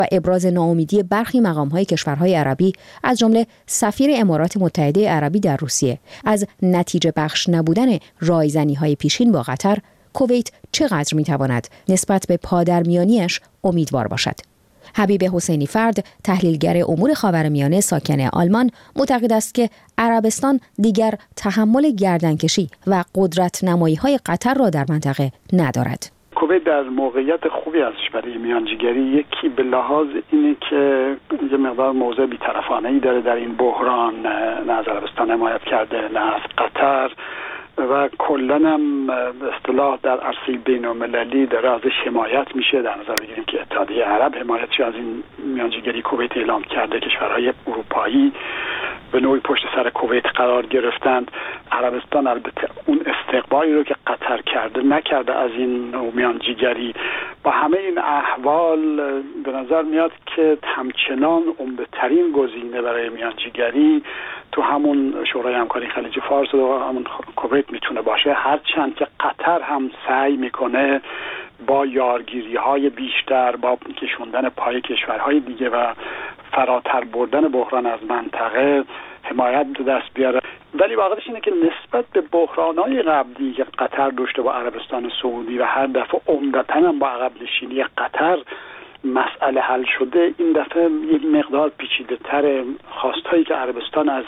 و ابراز ناامیدی برخی مقام‌های کشورهای عربی از جمله سفیر امارات متحده عربی در روسیه از نتیجه بخش نبودن رایزنی‌های پیشین با قطر، کویت چقدر می‌تواند نسبت به پادرمیانی‌اش امیدوار باشد؟ حبیب حسینی فرد، تحلیلگر امور خاورمیانه ساکن آلمان، معتقد است که عربستان دیگر تحمل گردنکشی و قدرت نمایی‌های قطر را در منطقه ندارد. کویت در موقعیت خوبی ازش برای میانجیگری، یکی به لحاظ اینه که یه مقدار موضع بی‌طرفانه‌ای داره در این بحران، نه از عربستان حمایت کرده نه از قطر و کلاً هم به اصطلاح در عرصه بین‌المللی داره ازش حمایت میشه. در نظر بگیریم که اتحادیه عرب حمایتش از این میانجیگری کویت اعلام کرده، کشورهای اروپایی به نوعی پشت سر کویت قرار گرفتند. عربستان البته اون استقبالی رو که قطر کرده نکرده از این میانجیگری. با همه این احوال به نظر میاد که همچنان عمده‌ترین گزینه برای میانجیگری تو همون شورای همکاری خلیج فارس و همون کویت میتونه باشه، هرچند که قطر هم سعی میکنه با یارگیری‌های بیشتر، با کشوندن پای کشورهای دیگه و فراتر بردن بحران از منطقه حمایت به دست بیاره. ولی واقعیتش اینه که نسبت به بحران‌های قبلی که قطر داشته با عربستان سعودی و هر دفعه عمدتاً هم با عقب نشینی قطر مسئله حل شده، این دفعه یک مقدار پیچیده‌تر. خواستایی که عربستان از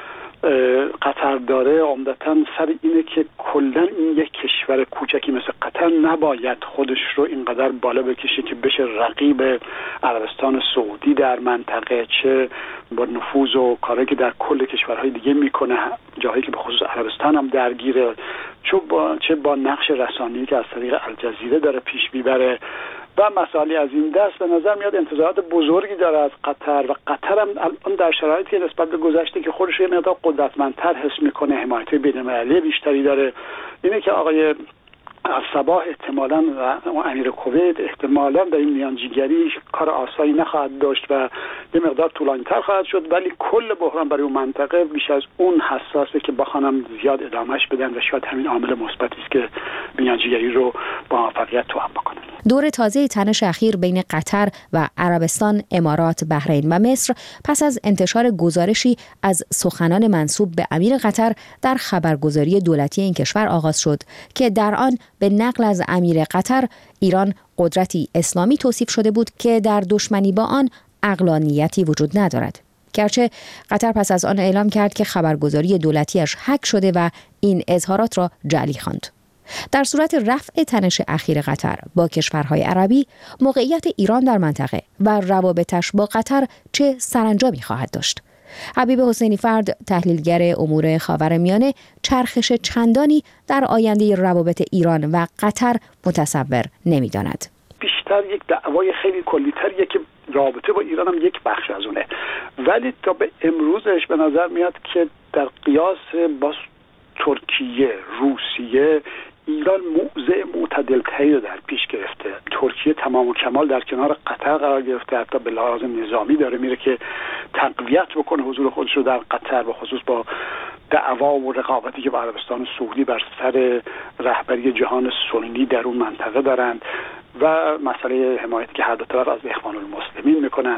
قطر داره عمدتاً سر اینه که کلاً این یک کشور کوچکی مثل قطر نباید خودش رو اینقدر بالا بکشه که بشه رقیب عربستان سعودی در منطقه، چه با نفوذ و کاری که در کل کشورهای دیگه میکنه، جایی که به خصوص عربستان هم درگیره، چه با نقش رسانه‌ای که از طریق الجزیره داره پیش میبره و مسائلی از این دست. به نظر میاد انتظارات بزرگی داره از قطر و قطر هم الان در شرایطی نسبت به گذشته که خودش یه مقدار قدرتمندتر حس میکنه، حمایت بین‌المللی بیشتری داره. اینه که آقای الصباح احتمالاً و امیر کویت احتمالاً در این میانجیگری کار آسانی نخواهد داشت و یه مقدار طولانی‌تر خواهد شد، ولی کل بحران برای اون منطقه بیش از اون حساسه که بخوانم زیاد ادامهش بدن و شاید همین عامل مثبتی است که میانجیگری رو با موفقیت توأم بکنه. دور تازه تنش اخیر بین قطر و عربستان، امارات، بحرین و مصر پس از انتشار گزارشی از سخنان منسوب به امیر قطر در خبرگزاری دولتی این کشور آغاز شد که در آن به نقل از امیر قطر ایران قدرتی اسلامی توصیف شده بود که در دشمنی با آن عقلانیتی وجود ندارد. گرچه قطر پس از آن اعلام کرد که خبرگزاری دولتیش هک شده و این اظهارات را جعلی خواند. در صورت رفع تنش اخیر قطر با کشورهای عربی، موقعیت ایران در منطقه و روابطش با قطر چه سرانجامی خواهد داشت؟ حبیب حسینی فرد، تحلیلگر امور خاورمیانه، چرخش چندانی در آینده روابط ایران و قطر متصور نمی‌داند. بیشتر یک دعوای خیلی کلی‌تریه که رابطه با ایران هم یک بخش از اونه، ولی تا به امروزش به نظر میاد که در قیاس با ترکیه، روسیه، ایران موضع معتدل‌تری رو در پیش گرفته. ترکیه تمام و کمال در کنار قطر قرار گرفته، حتی به لحاظ نظامی داره میره که تقویت بکنه حضور خودش رو در قطر، به خصوص با دعوا و رقابتی که با عربستان سعودی بر سر رهبری جهان سنی در اون منطقه دارند و مسئله حمایتی که هر دو طرف از اخوان المسلمین میکنند.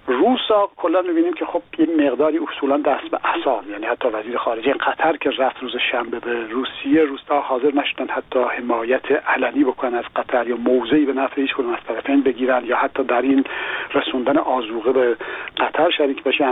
روسا کلا میبینیم که خب یه مقداری اصولا دست به عصا، یعنی حتی وزیر خارجه قطر که رفت روز شنبه به روسیه، روسا حاضر نشدن حتی حمایت علنی بکنن از قطر یا موضعی به نفع هیچ کدوم از طرفین بگیرن یا حتی در این رسوندن آذوقه به قطر شریک بشن.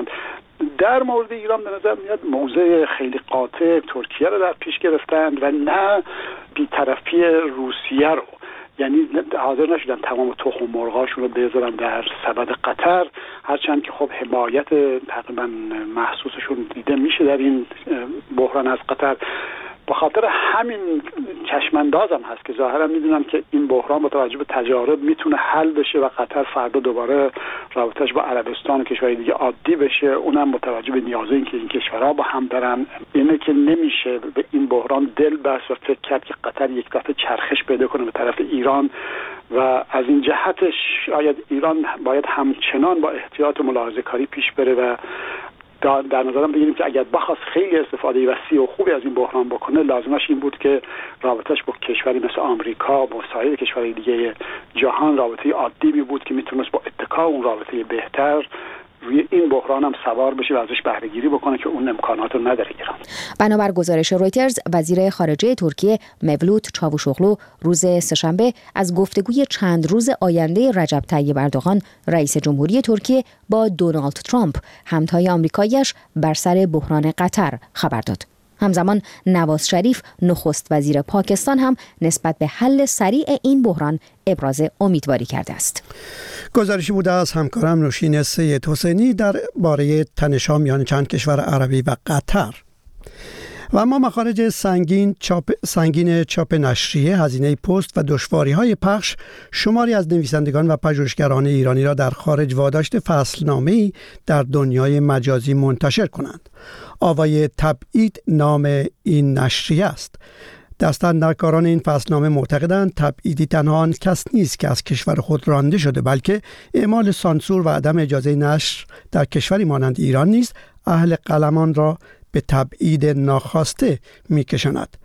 در مورد ایران به نظر میاد موضع خیلی قاطع ترکیه رو در پیش گرفتند و نه بی‌طرفی روسیه رو، یعنی حاضر نشدن تمام تخم مرغاشون رو بذارن در سبد قطر، هرچند که خب حمایت تقریبا محسوسشون دیده میشه در این بحران از قطر. به خاطر همین چشمانداز هم هست که ظاهرا میدونن که این بحران با توجه به تجارب میتونه حل بشه و قطر فردا دوباره رابطش با عربستان و کشورهای دیگه عادی بشه، اونم با توجه به نیازی که این کشورها با هم دارن. اینه که نمیشه به این بحران دل بست و فکر کرد که قطر یک دفعه چرخش پیدا کنه به طرف ایران و از این جهتش شاید ایران باید همچنان با احتیاط و ملاحظه کاری پیش بره و در نظرم بگیریم که اگر بخواست خیلی استفاده وسیع و خوبی از این بحران بکنه، لازمش این بود که رابطش با کشوری مثل آمریکا و سایر کشورهای دیگه جهان رابطه عادی می بود که میتونست با اتکا اون رابطه بهتر روی این بحران هم سوار بشه و ازش بهره گیری بکنه که اون امکانات رو نداره ایران. بنابر گزارش رویترز، وزیر خارجه ترکیه مولود چاوشوغلو روز سه‌شنبه از گفتگوی چند روز آینده رجب طیب اردوغان رئیس جمهوری ترکیه با دونالد ترامپ همتای آمریکایی‌اش بر سر بحران قطر خبر داد. همزمان نواز شریف نخست وزیر پاکستان هم نسبت به حل سریع این بحران ابراز امیدواری کرده است. گزارشی بوده از همکارم نوشین سید حسینی درباره تنش‌ها میان چند کشور عربی و قطر. و اما مخارج سنگین چاپ نشریه، هزینه پست و دشواری‌های پخش شماری از نویسندگان و پژوهشگران ایرانی را در خارج واداشت فصلنامه‌ای در دنیای مجازی منتشر کنند. آوای تبعید نام این نشریه است. دستاندرکاران این فصلنامه معتقدند تبعیدی تنها آن کس نیست که از کشور خود رانده شده، بلکه اعمال سانسور و عدم اجازه نشر در کشوری مانند ایران نیز اهل قلمان را به تبعید ناخواسته می‌کشاند.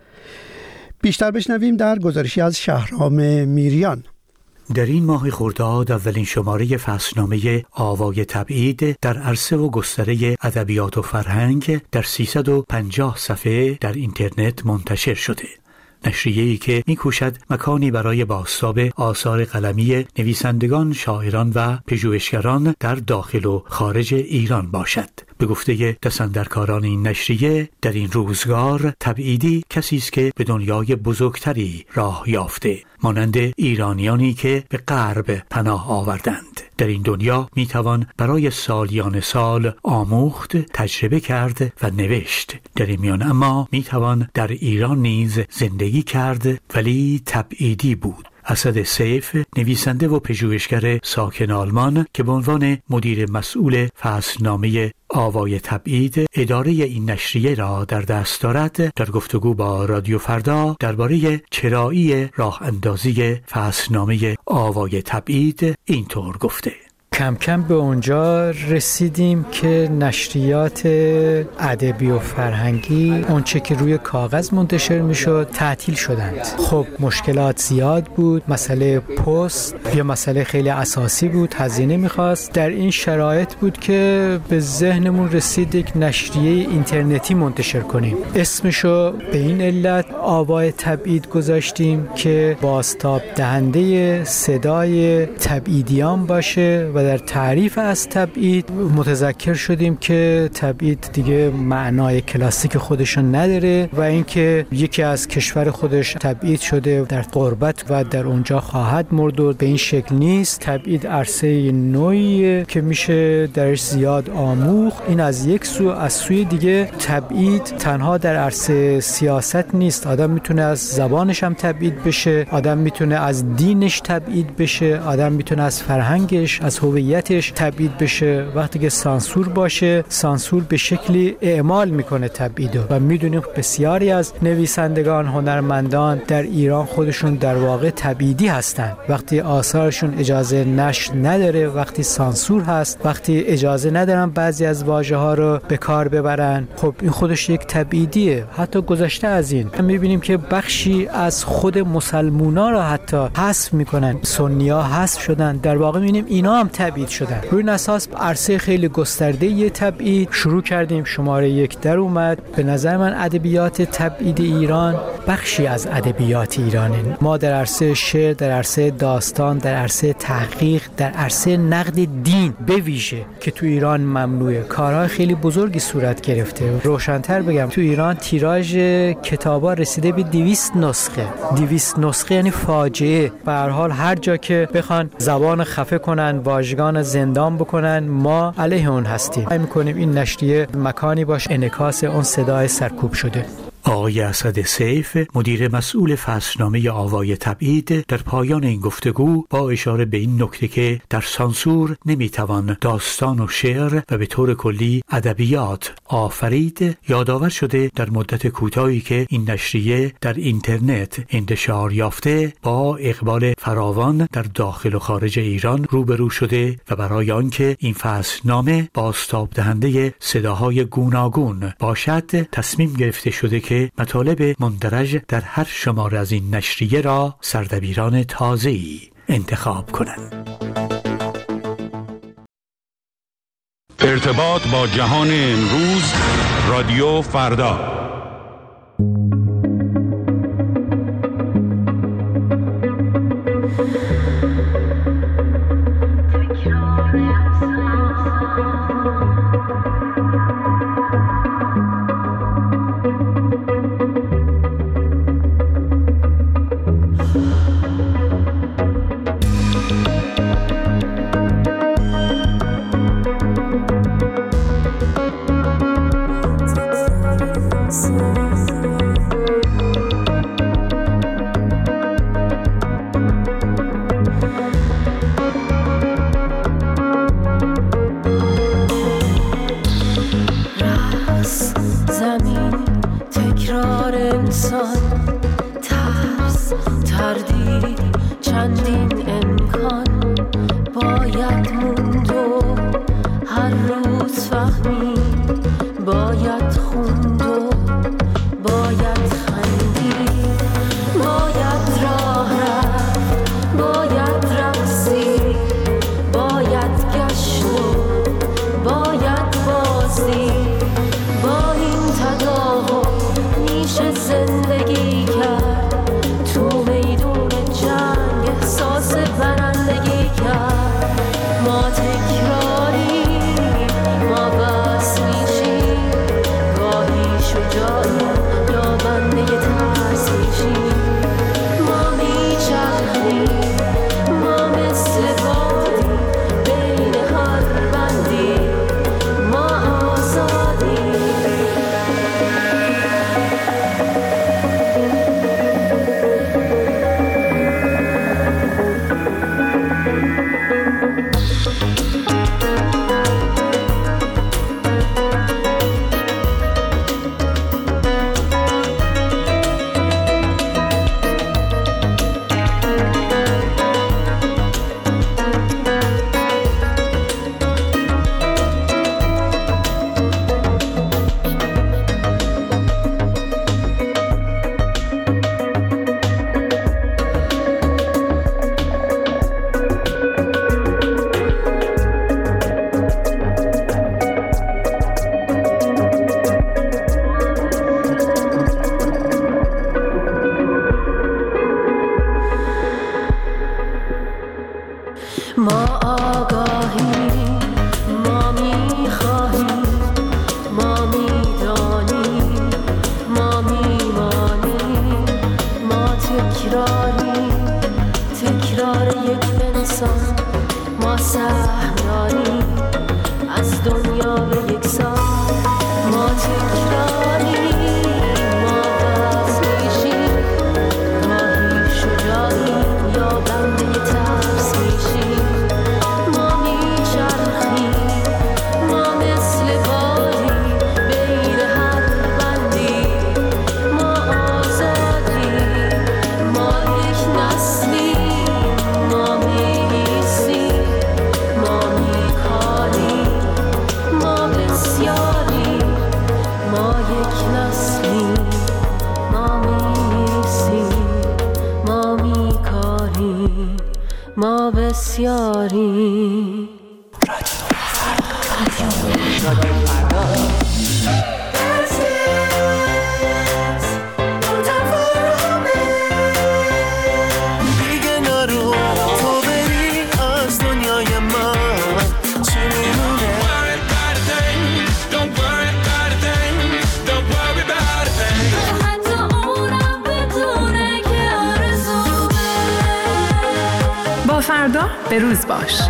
بیشتر بشنویم در گزارشی از شهرام میریان. در این ماه خرداد اولین شماره فصلنامه آوای تبعید در عرصه و گستره ادبیات و فرهنگ در 350 صفحه در اینترنت منتشر شده. نشریه‌ای که می‌کوشد مکانی برای بازتاب آثار قلمی نویسندگان، شاعران و پژوهشگران در داخل و خارج ایران باشد. به گفته دستاندرکاران این نشریه، در این روزگار تبعیدی کسی است که به دنیای بزرگتری راه یافته، مانند ایرانیانی که به غرب پناه آوردند. در این دنیا میتوان برای سالیان سال آموخت، تجربه کرد و نوشت. در این میان اما میتوان در ایران نیز زندگی کرد، ولی تبعیدی بود. اسد سیف، نویسنده و پژوهشگر ساکن آلمان که به عنوان مدیر مسئول فصلنامه آوای تبعید اداره این نشریه را در دست دارد، در گفتگو با رادیو فردا درباره چرایی راه اندازی فصلنامه آوای تبعید اینطور گفته: کم کم به اونجا رسیدیم که نشریات ادبی و فرهنگی اونچه که روی کاغذ منتشر میشد تعطیل شدند. خب مشکلات زیاد بود، مسئله پست یا مسئله خیلی اساسی بود، هزینه میخواست. در این شرایط بود که به ذهنمون رسید یک نشریه اینترنتی منتشر کنیم. اسمشو به این علت آوای تبعید گذاشتیم که بازتاب دهنده صدای تبعیدیان باشه و در تعریف از تبعید متذکر شدیم که تبعید دیگه معنای کلاسیک خودشون نداره و اینکه یکی از کشور خودش تبعید شده در غربت و در اونجا خواهد مرد و به این شکل نیست. تبعید عرصه نوعیه که میشه درش زیاد آموخت. این از یک سو. از سوی دیگه تبعید تنها در عرصه سیاست نیست. آدم میتونه از زبانش هم تبعید بشه، آدم میتونه از دینش تبعید بشه، آدم میتونه از فرهنگش، از هویتش تبعید بشه. وقتی که سانسور باشه، سانسور به شکلی اعمال میکنه تبعیدو و میدونیم بسیاری از نویسندگان، هنرمندان در ایران خودشون در واقع تبعیدی هستن. وقتی آثارشون اجازه نشر نداره، وقتی سانسور هست، وقتی اجازه ندارن بعضی از واژه ها رو به کار ببرن، خب این خودش یک تبعیدیه. حتی گذشته از این میبینیم که بخشی از خود مسلمونا رو حتی حذف میکنن، سنی‌ها حذف شدن، در واقع میبینیم اینا هم تبعید شدن. روی این اساس عرصه خیلی گسترده یه تبعید شروع کردیم. شماره 1 در اومد. به نظر من ادبیات تبعید ایران بخشی از ادبیات ایرانه. ما در عرصه شعر، در عرصه داستان، در عرصه تحقیق، در عرصه نقد دین به ویژه که تو ایران ممنوعه، کارهای خیلی بزرگی صورت گرفته. روشن‌تر بگم تو ایران تیراژ کتابا رسیده به 200 نسخه. 200 نسخه یعنی فاجعه. به هر حال هر جا که بخوان زبان خفه کنن، واژگان زندان بکنن، ما علیه اون هستیم. سعی می‌کنیم این نشریه مکانی باشه انعکاس اون صدای سرکوب شده. آقای اسد سیف، مدیر مسئول فصلنامه آوای تبعید، در پایان این گفتگو با اشاره به این نکته که در سانسور نمیتوان داستان و شعر و به طور کلی ادبیات آفرید، یادآور شده در مدت کوتاهی که این نشریه در اینترنت انتشار یافته با اقبال فراوان در داخل و خارج ایران روبرو شده و برای آنکه این فصلنامه بازتاب دهنده صداهای گوناگون باشد، تصمیم گرفته شده که مطالب مندرج در هر شماره از این نشریه را سردبیران تازه‌ای انتخاب کنند. ارتباط با جهان امروز، رادیو فردا. فردا به روز باش.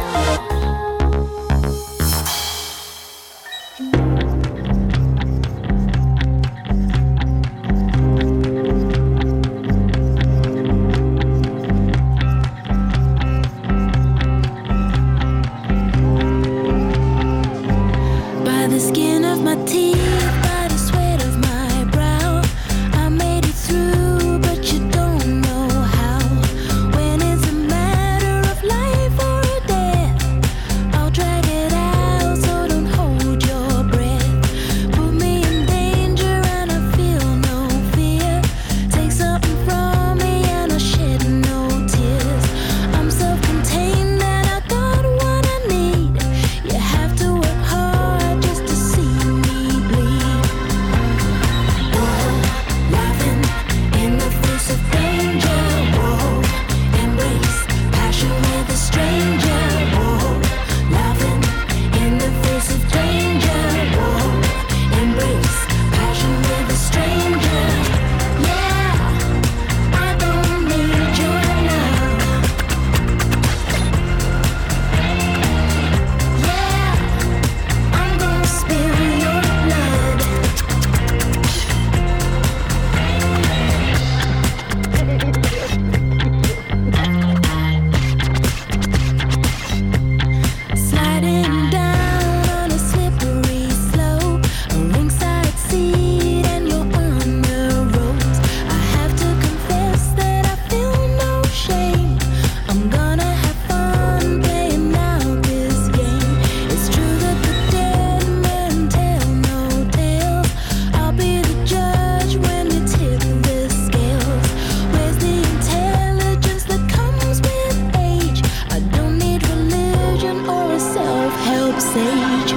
sage.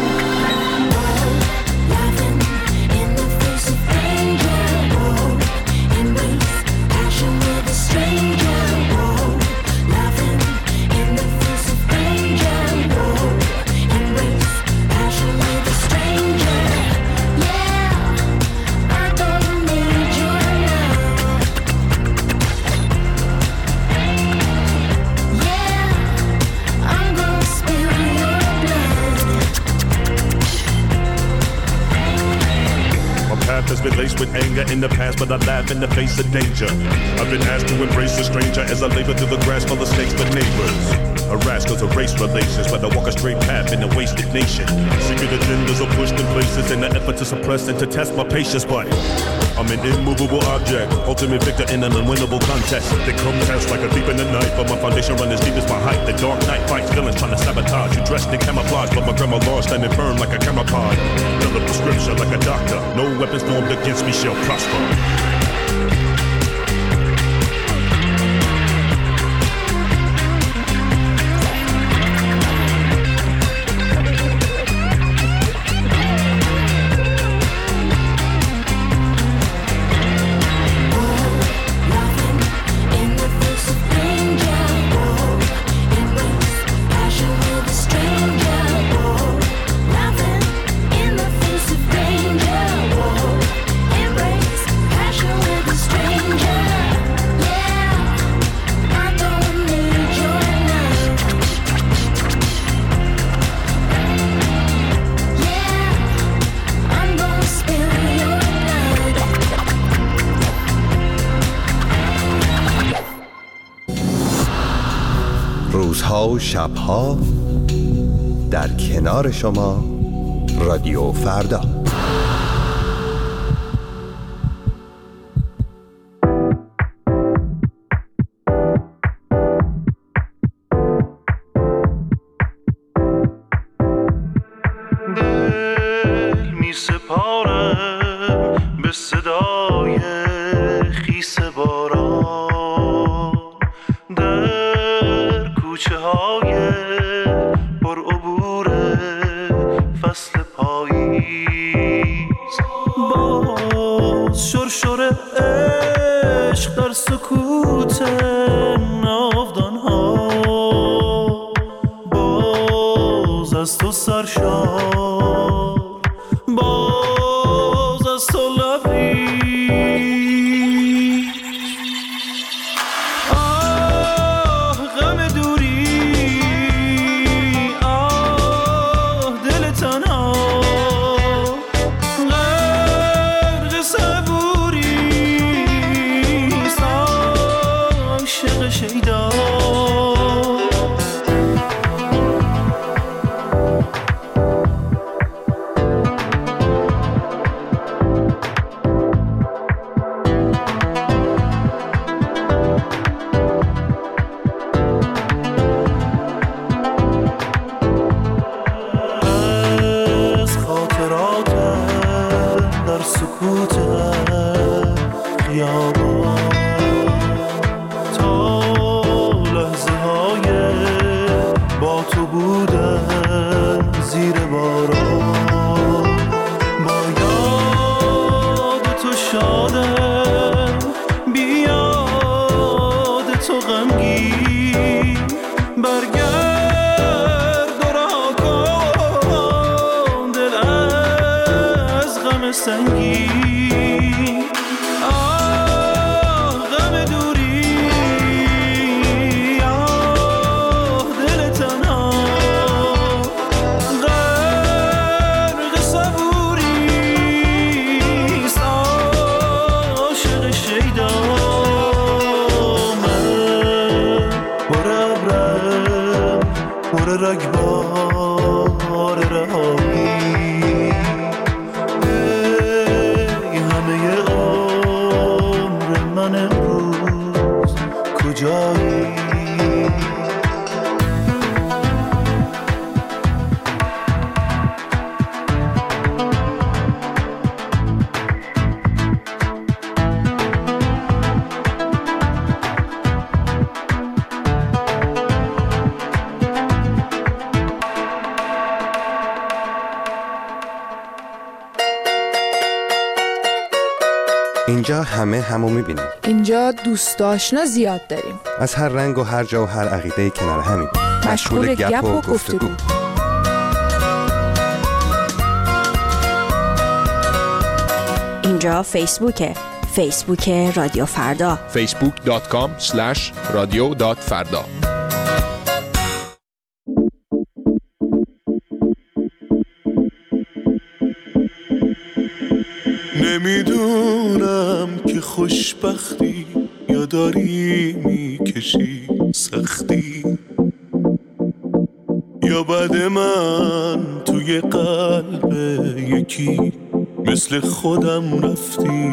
Laughing in the face of danger. Embrace passion with a stranger. Laughing in the face of danger. Embrace passion with a stranger. Yeah, I don't need your love. Yeah, I'm gonna spill your blood. My path has been laced with anger in the past, but I laugh in the face of danger. I've been asked to embrace a stranger as I labor through the grass full of snakes but neighbors. Harassed cause of race relations, but I walk a straight path in a wasted nation. Secret agendas are pushed in places in an effort to suppress and to test my patience, but I'm an immovable object, ultimate victor in an unwinnable contest. They come test like a thief in the night, but my foundation run as deep as my height. The dark night fights villains trying to sabotage. You dressed in camouflage, but my grandma law standing firm like a camouflage. Fill a prescription like a doctor. No weapons formed against me shall prosper. روزها و شبها در کنار شما رادیو فردا. دل می سپارم به صدای خیس باران در کوچه های پر عبور فصل پاییز. باز شرشر عشق در سکوت ناودان ها، باز از تو سرشار، باز از تو لبریز. اینجا همو میبینیم. اینجا دوست آشنا زیاد داریم. از هر رنگ و هر جا و هر عقیده کنار همین. مشغول گپ و گفتگو. اینجا فیسبوک رادیو فردا. facebook.com/radio.farda. نمیدونم که خوشبختی یا داری میکشی سختی، یا بعد من توی قلب یکی مثل خودم رفتی.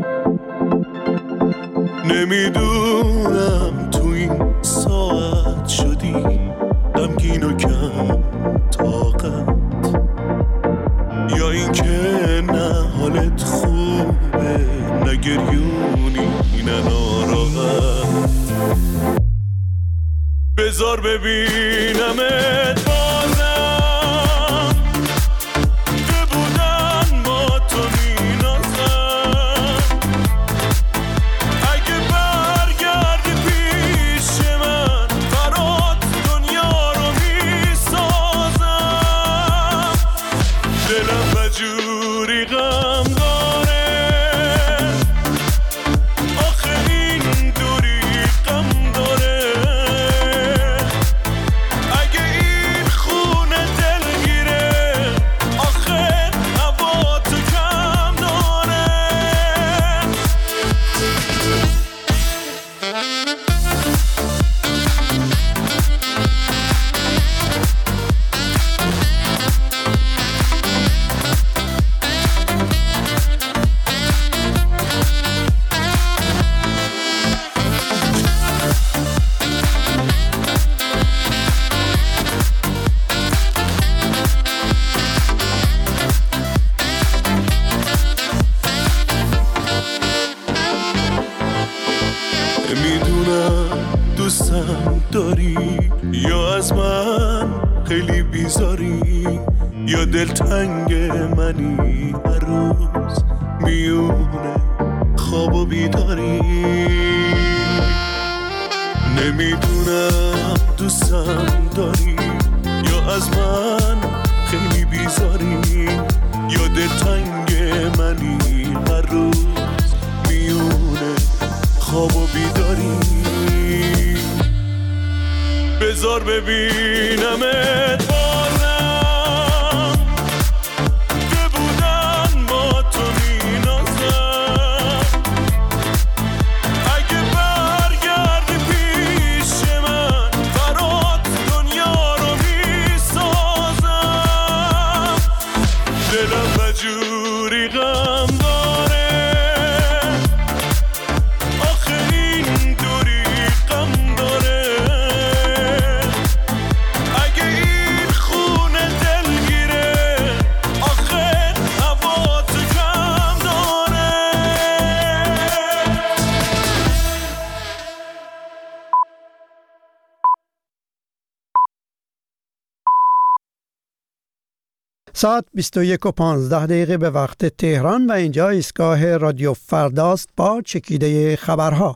نمیدونم تو این ساعت شدی غمگین و کم طاقت، یا این که نه حالت خوبه نه گریونی نه ناراحت. بذار ببینمت بازم که بودن با تو مینازم. اگه برگردی پیش من برات دنیا رو میسازم. دلم بجوری غم داره آخه این دوری غم داره. اگه این خونه دلگیره آخه هوا تو کم داره. نمیدونم دوستم داری یا از من خیلی بیزاری، یا دلتنگ منی هر روز میونه خواب و بیداری. نمیدونم دوستم داری یا از من خیلی بیزاری، یا دلتنگ منی هر روز میونه خواب و بیداری. بذار ببینمت بازم که بودن با تو مینازم. اگه برگردی پیش من برات دنیا رو میسازم. دلم بجوری غم داره آخه این دوری غم داره. اگه این خونه دلگیره آخه هوا تو کم داره. ساعت 21:15 به وقت تهران و اینجا ایستگاه رادیو فرداست با چکیده خبرها.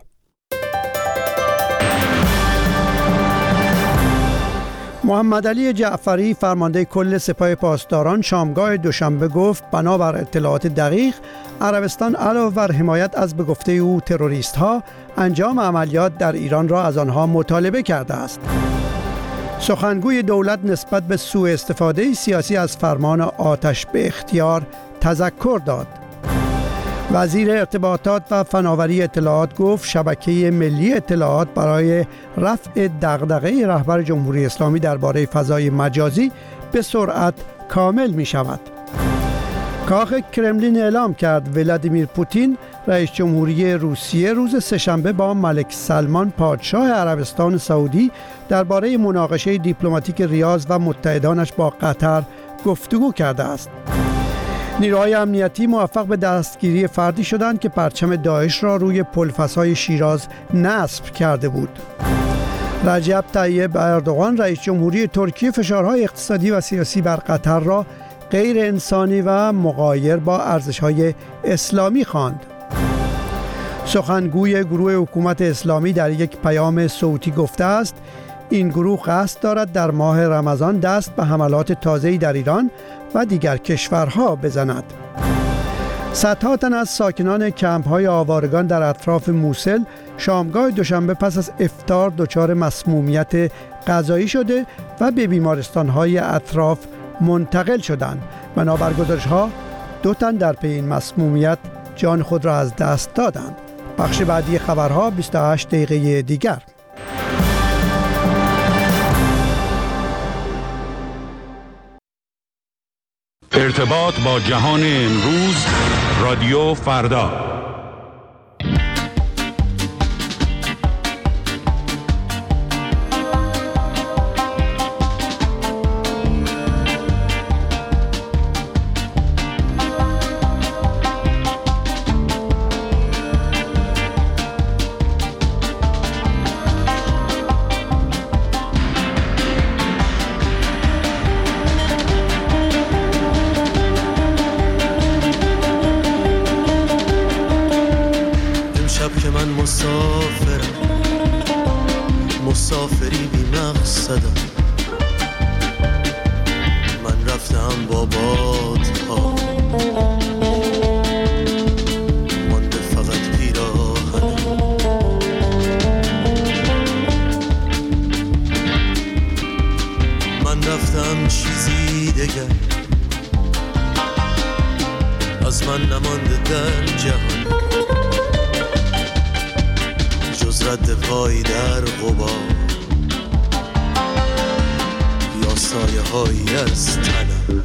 محمد علی جعفری فرمانده کل سپاه پاسداران شامگاه دوشنبه گفت بنابر اطلاعات دقیق عربستان علاوه بر حمایت از به گفته او تروریست‌ها انجام عملیات در ایران را از آنها مطالبه کرده است. سخنگوی دولت نسبت به سوء استفاده سیاسی از فرمان آتش به اختیار تذکر داد. وزیر ارتباطات و فناوری اطلاعات گفت شبکه ملی اطلاعات برای رفع دغدغه رهبر جمهوری اسلامی درباره فضای مجازی به سرعت کامل می شود. کاخ کرملین اعلام کرد ولادیمیر پوتین رئیس جمهوری روسیه روز سه‌شنبه با ملک سلمان پادشاه عربستان سعودی درباره مناقشه دیپلماتیک ریاض و متحدانش با قطر گفتگو کرده است. نیروهای امنیتی موفق به دستگیری فردی شدند که پرچم داعش را روی پل‌فسای شیراز نصب کرده بود. رجب طیب اردوغان رئیس جمهوری ترکیه فشارهای اقتصادی و سیاسی بر قطر را غیر انسانی و مغایر با ارزش‌های اسلامی خواند. سخنگوی گروه حکومت اسلامی در یک پیام صوتی گفته است این گروه قصد دارد در ماه رمضان دست به حملات تازه‌ای در ایران و دیگر کشورها بزند. صدها تن از ساکنان کمپ‌های آوارگان در اطراف موصل شامگاه دوشنبه پس از افطار دچار مسمومیت غذایی شده و به بیمارستان‌های اطراف منتقل شدند. بنابر گزارش‌ها 2 تن در پی این مسمومیت جان خود را از دست دادند. بخش بعدی خبرها 28 دقیقه دیگر. ارتباط با جهان امروز، رادیو فردا. مسافری بی مقصدم، من رفتم با بادها، مانده فقط پیراهنم. من رفتم چیزی دگر از من نمانده در جهان، جز رد پای در غبار یا سایه هایی از تنم.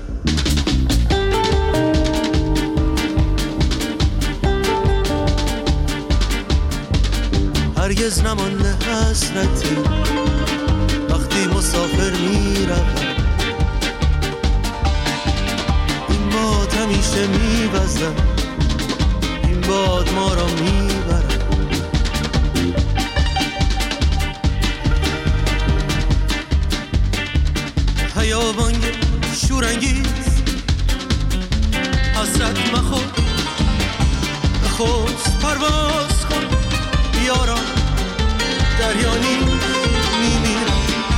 هرگز نمانده حسرتی وقتی مسافر می روم، این باد همیشه می وزم، این باد ما را می برم. خیابان شورانگیز حسرت مخور، بخوز پرواز کن بیارم دریانی میمیرم.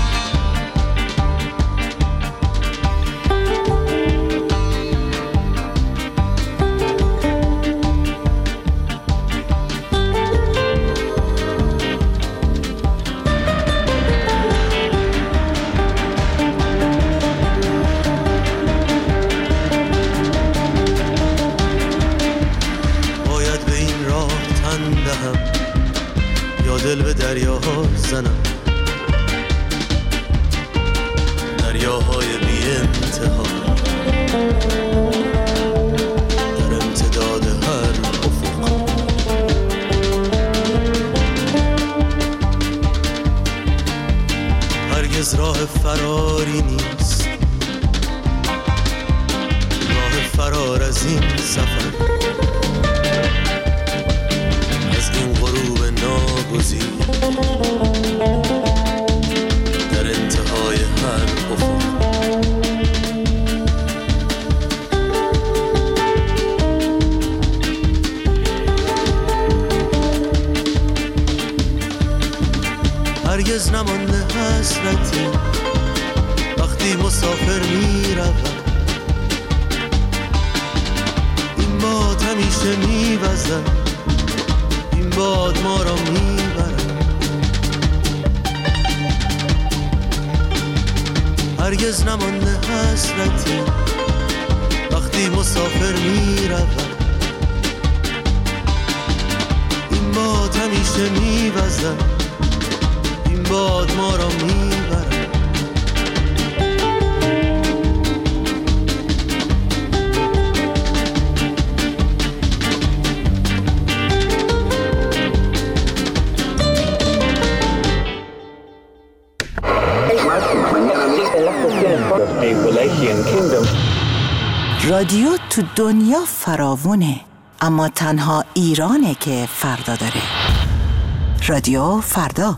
دل به دریاها زنم، دریاهای بی انتها در امتداد هر افق. هرگز راه فراری نیست، راه فرار از این سفر، ناگزیر در انتهای هر افق. هرگز نمانده حسرتی وقتی مسافر می روم، این باد همیشه می وزم، باد ما را میبرد. هرگز نمانده حسرتی وقتی مسافر میروم، این باد همیشه میوزد، این باد ما را میبرد. رادیو تو دنیا فراوونه، اما تنها ایرانه که فردا داره. رادیو فردا.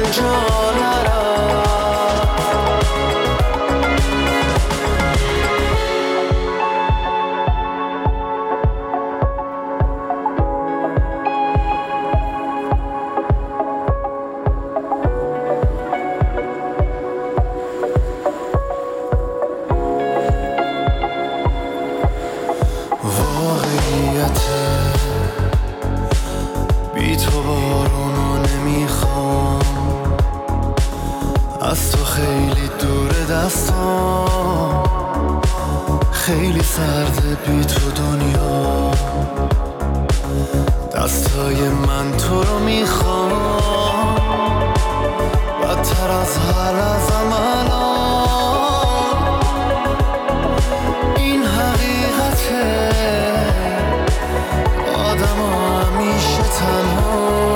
بی تو بارونو نمیخوام، از تو خیلی دور دستام، خیلی سرده بی تو دنیا، دستای من تو رو میخوام، بدتر از هر لحظه‌م الان، این حقیقته، آدم همیشه تنها،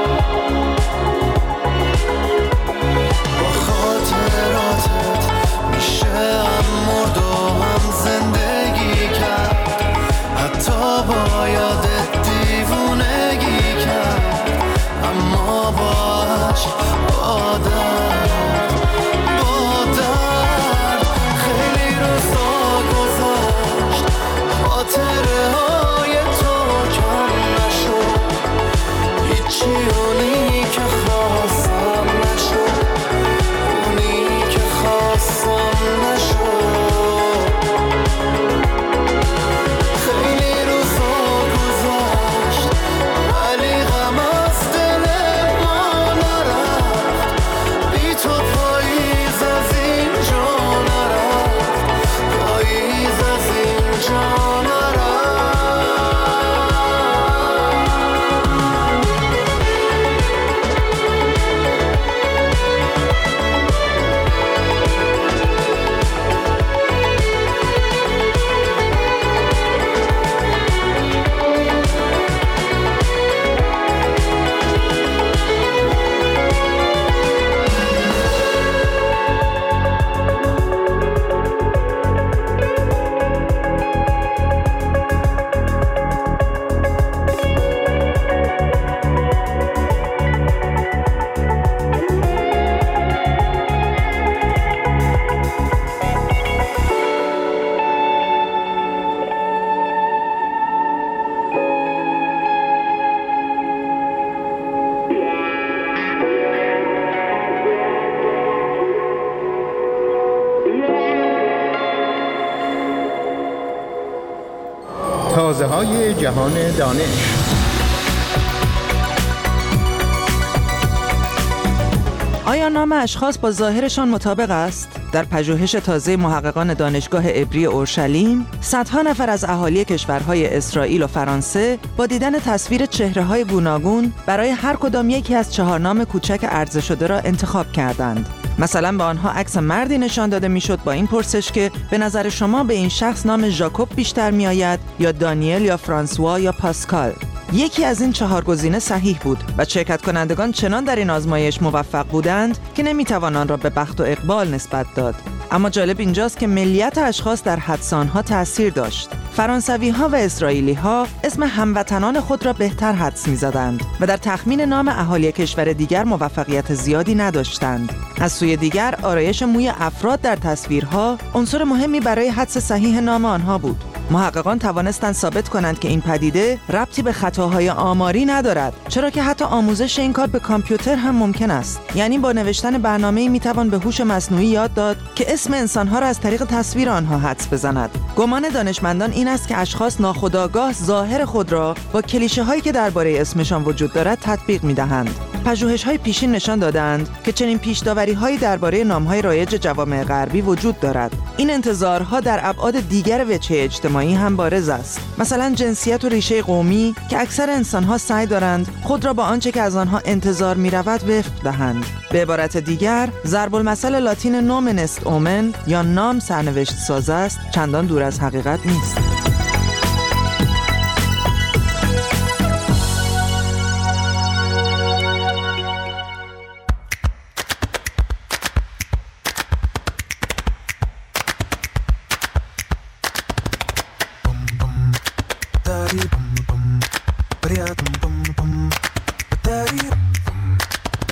با خاطراتت میشه هم مرد و هم زندگی کرد، حتی با یادت دیوونگی کرد، اما با عشق با درد خیلی روزا گذشت، خاطره های تو کم نشد، هیچی اونی که خواستم نشد، اونی که خواستم نشد، خیلی روزا گذشت ولی غم از دل ما نرفت، بی تو پاییز از اینجا نرفت، پاییز از اینجا نرفت. تازه‌های جهان دانش. آیا نام اشخاص با ظاهرشان مطابق است؟ در پژوهش تازه محققان دانشگاه عبری اورشلیم، صدها نفر از اهالی کشورهای اسرائیل و فرانسه با دیدن تصویر چهره‌های گوناگون برای هر کدام یکی از 4 نام کوچک عرضه شده را انتخاب کردند. مثلا به آنها عکس مردی نشان داده میشد با این پرسش که به نظر شما به این شخص نام ژاکوب بیشتر میآید یا دانیل یا فرانسوا یا پاسکال؟ یکی از این 4 گزینه صحیح بود و شرکت کنندگان چنان در این آزمایش موفق بودند که نمیتوان آن را به بخت و اقبال نسبت داد. اما جالب اینجاست که ملیت اشخاص در حدس آنها تأثیر داشت. فرانسوی‌ها و اسرائیلی‌ها اسم هموطنان خود را بهتر حدس می‌زدند و در تخمین نام اهالی کشور دیگر موفقیت زیادی نداشتند. از سوی دیگر آرایش موی افراد در تصویرها عنصر مهمی برای حدس صحیح نام آنها بود. محققان توانستند ثابت کنند که این پدیده ربطی به خطاهای آماری ندارد، چرا که حتی آموزش این کار به کامپیوتر هم ممکن است. یعنی با نوشتن برنامه‌ای میتوان به هوش مصنوعی یاد داد که اسم انسان‌ها را از طریق تصویر آنها حدس بزند. گمان دانشمندان این است که اشخاص ناخودآگاه ظاهر خود را با کلیشه‌هایی که درباره اسمشان وجود دارد تطبیق می‌دهند. پژوهش‌های پیشین نشان دادند که چنین پیش‌داوری‌هایی درباره نام‌های رایج جوامع غربی وجود دارد. این انتظارها در ابعاد دیگر وجه اجتماعی هم بارز است. مثلا جنسیت و ریشه قومی که اکثر انسان‌ها سعی دارند خود را با آنچه که از آنها انتظار می‌رود وفق دهند. به عبارت دیگر، ضرب المثل لاتین نومن است اومن یا نام سرنوشت ساز است چندان دور از حقیقت نیست.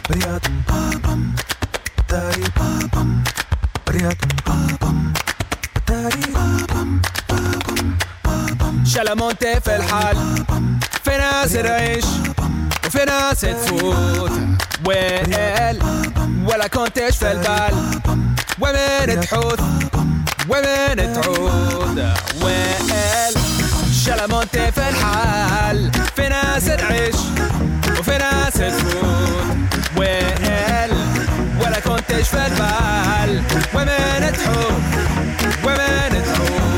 شلمونتي في الحال في ناس تعيش وفي ناس تفوت وين ولا كنتش في البال ومن تحوث ومن تعود وين شلمونتي في الحال في ناس تعيش وفي ناس تفوت وين ولا كنتش في البال ومن تحوث ومن تعود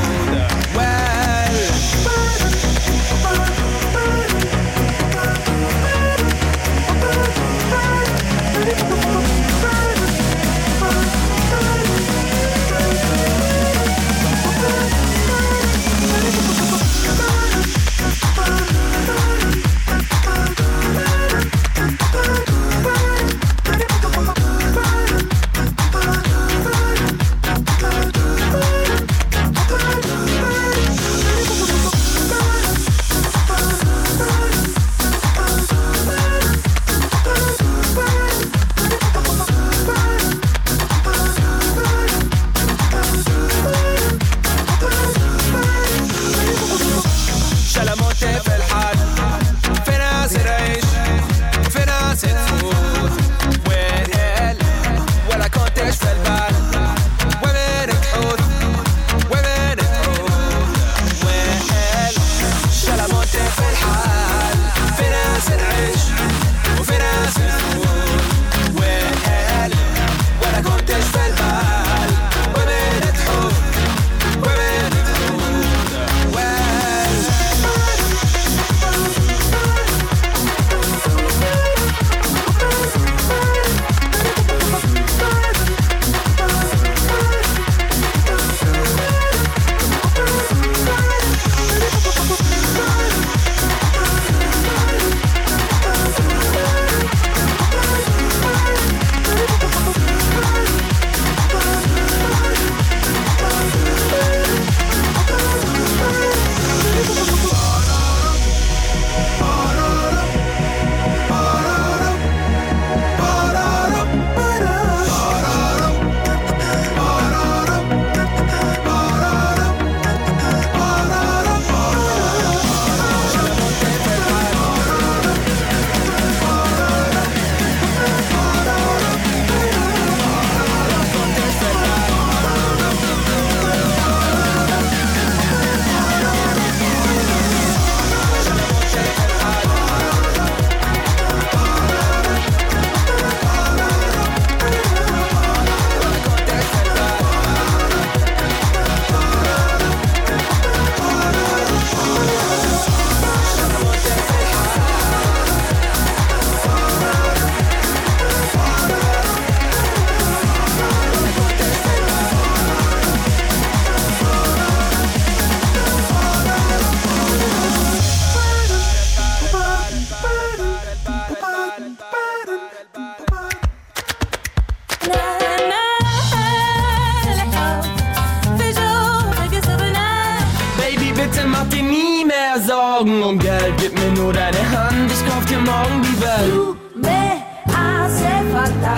Um Geld, gib mir nur deine Hand, ich kauf dir morgen die Welt. Tu me hace falta,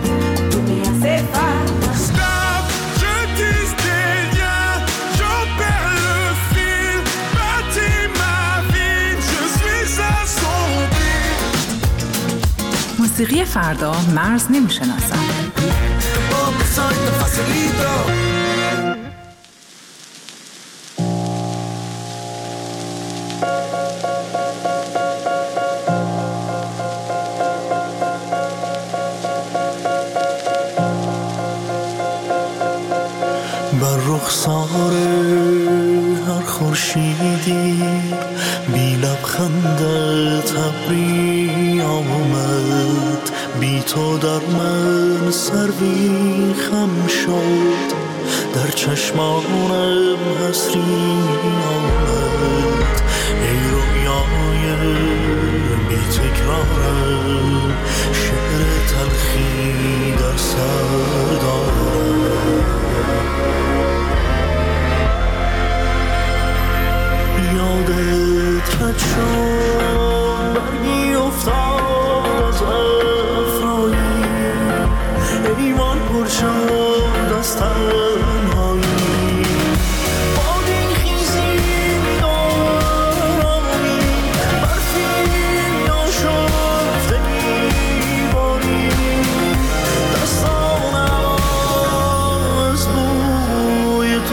tu me hace falta. Stop, je tisse des liens, j'en perds le fil. Bâtis ma vie, je suis assombri. موسیقی فردا مرز نمیشناسن. بر رخسار هر خورشیدی بی لبخندت ابری آمد، بی تو در من سروی خم شد، در چشمانم حسری آمد. ای رویای بی تکرارم، شعر تلخی در سر دارم. یادت رد شد برگی افتاد از افرای شد از تنهایی بادی خیزی دارمی برفی ناشفته بیباری دستانم از بوی تو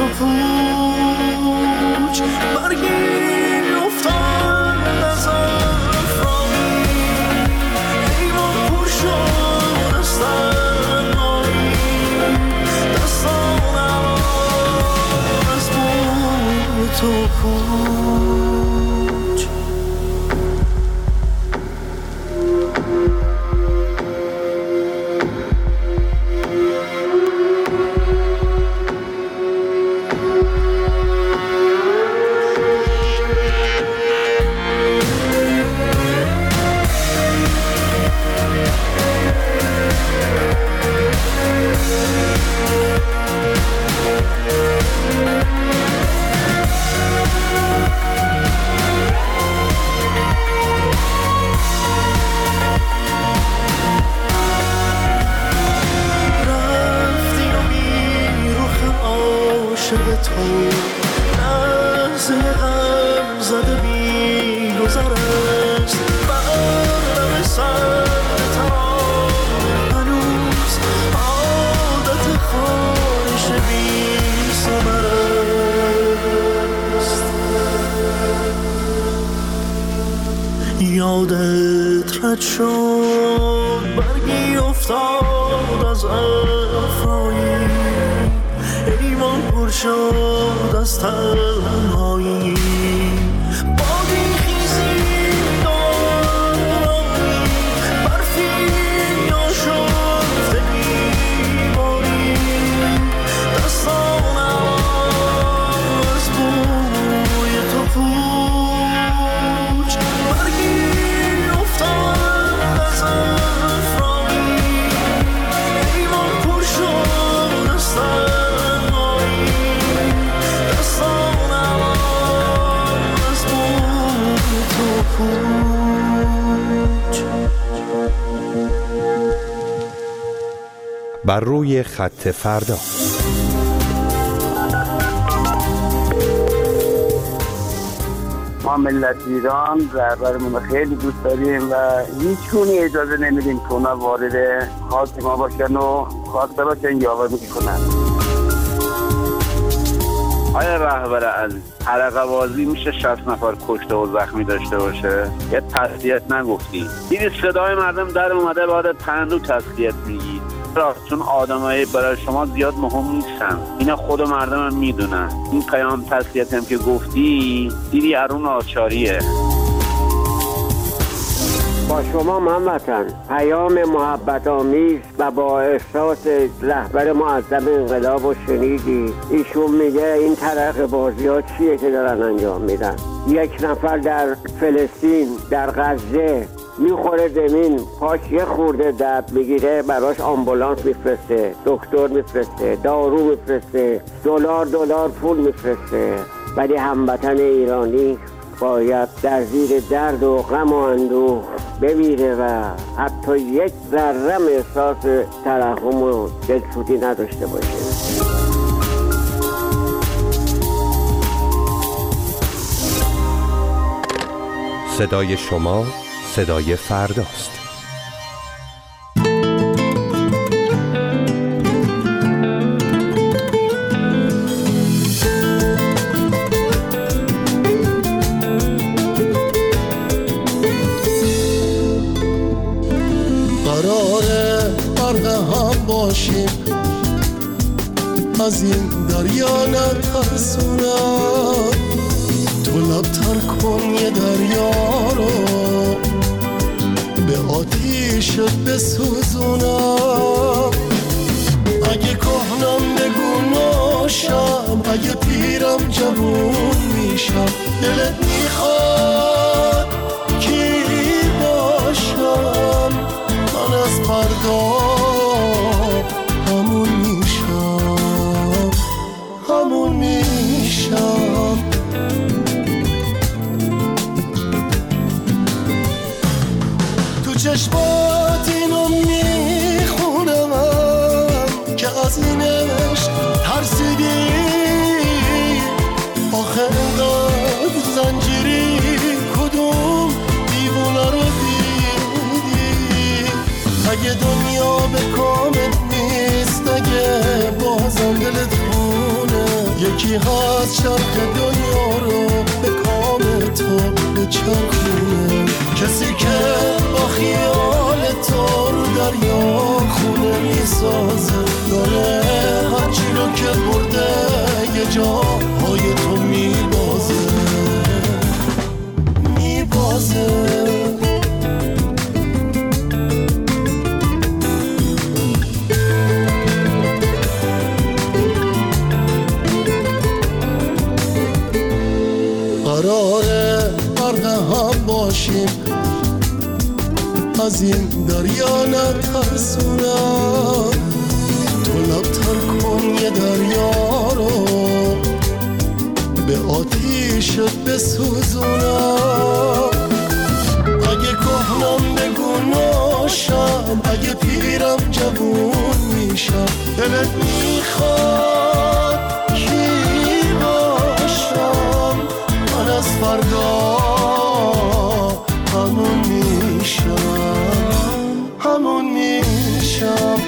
پوچ برگی افتاد از افرانی ایمان پر شد از تنهایی دستانم از بوی تو پوچ یادت رد شد برگی افتاد از افرایی ایمان پر شد از تنهایی بادی خیزی دارمی برفی ناشفته بیباری دستانم از بوی تو پوچ برگی افتاد از افرایی ایمان پر شد از تنهایی دستانم از بوی تو پوچ بر روی خط فردا. ما ملت ایران رهبرمون خیلی دوست داریم و هیچ گونه اجازه نمیدیم که اونا وارد خاک ما باشن و خواسته باشن یا آوازی کنن. آیا رهبر عزیز حلقه بازی میشه 60 نفر کشته و زخمی داشته باشه؟ یه تسلیت نگفتی. دیدی صدای مردم در اومده بعد پندو تسلیت میگی. چون آدمایی برای شما زیاد مهم نیستن، اینا خود مردم هم میدونن. این پیام تسلیت هم که گفتی دیدی ارون آچاریه. با شما محمدن پیام محبت آمیز و با احساس رهبر معظم انقلاب و شنیدی. ایشون میگه این ترقه بازی ها چیه که دارن انجام میدن. یک نفر در فلسطین در غزه میخوره زمین، پاش یه خورده درد میگیره، براش آمبولانس میفرسته، دکتر میفرسته، دارو میفرسته، دلار پول میفرسته. ولی هموطن ایرانی باید در زیر درد و غم و اندوه بمیره و حتی یک ذره احساس ترحم و دلسوزی نداشته باشه. صدای شما صدای فرداست. قراره غرق هم باشیم، از این دریا نترسونم. تو لبتر کن یه دریا رو به آتیشت بسوزونم. اگه کهنم بگو ناشم، اگه پیرم جوون میشم. دلت میخواد کی باشم؟ من از فردا همون میشم، همون میشم. تو چشمات اینو میخونم که به کامت نیست اگه بازم دلت خونه. یکی هست شرق دنیا رو به کام تو بچرخونه. کسی که با خیال تو رو دریا خونه میسازه. داره هرچی رو که برده یه جاهای تو میبازه. قراره غرق هم باشیم، از این دریا نترسونم. تو لبتر کن یه دریا رو به آتیشت بسوزونم. اگه کهنم بگو ناشم، اگه پیرم جوون میشم. دلت میخواد کی باشم؟ من از فردا همون میشم.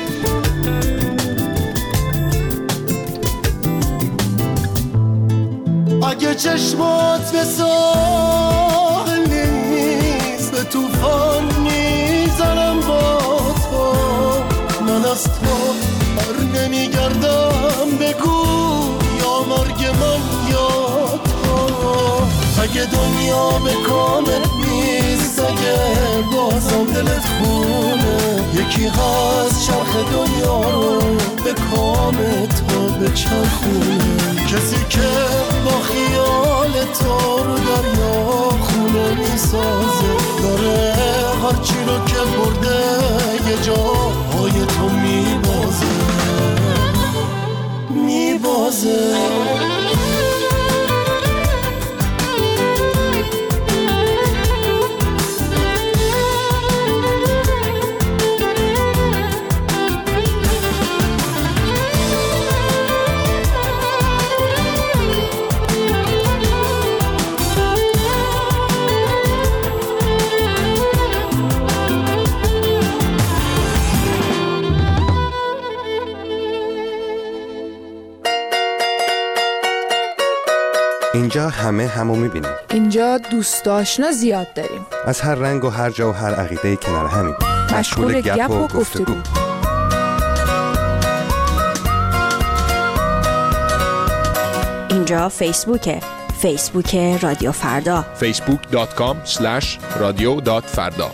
اگه چشمات به ساحل نیست، به طوفان میزنم با تو. من از تو بر نمیگردم، بگو یا مرگ من یا تو. اگه دنیا به کامت نیست، اگه بازم دلت خونه. یکی هست چرخ دنیا رو به کام تو بچرخونه. کسی که با خیال تو رو دریا خونه میسازه. داره هرچی رو که برده یه جاهای تو میبازه. اینجا همه همو میبینیم. اینجا دوست آشنا زیاد داریم. از هر رنگ و هر جا و هر عقیده کنار همیم. مشغول گپ و گفتگو. اینجا فیسبوک رادیو فردا. facebook.com/radio.farda.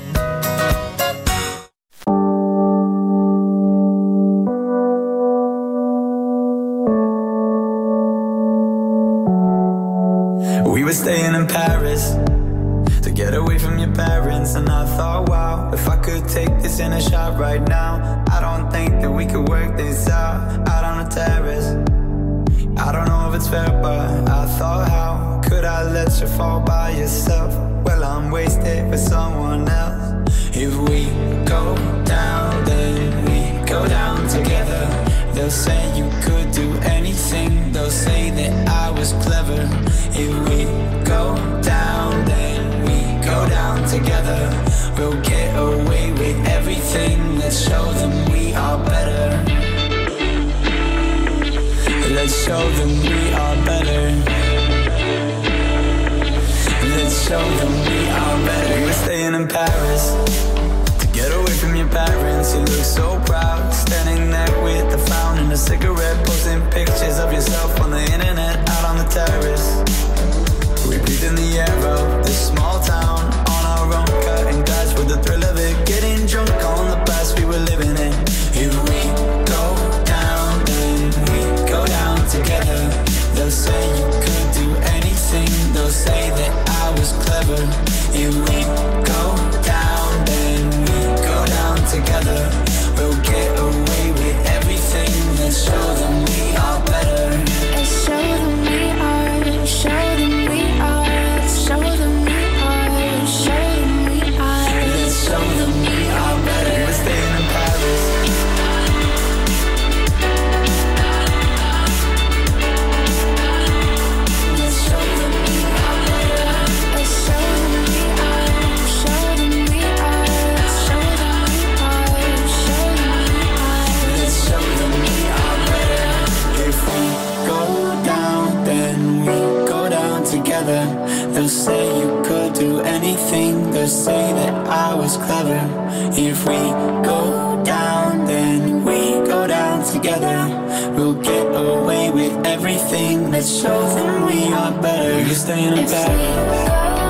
We were staying in Paris to get away from your parents, and I thought, wow, if I could take this in a shot right now, I don't think that we could work this out on the terrace. I don't know if it's fair, but I thought, how could I let you fall by yourself? Well, I'm wasted with someone else. If we go down, then we go down together. They'll say you could do anything. They'll say that I was clever. If we go down, then we go down together. We'll get away with everything. Let's show them we are better. Let's show them we are better. Let's show them we are better. We're staying in Paris to get away from your parents. You look so proud, standing there with a fountain and a cigarette, posting pictures of yourself on the internet, out on the terrace. We breathe in the air of this small town on our own, cutting glass with the thrill of it, getting drunk on the past we were living in. If we go down, then we go down together. They'll say you could do anything. They'll say that I was clever. If we go down, then we go down together. We'll They'll say you could do anything. They'll say that I was clever. If we go down, then we go down together. We'll get away with everything. Let's show them we are better. You're staying in Paris.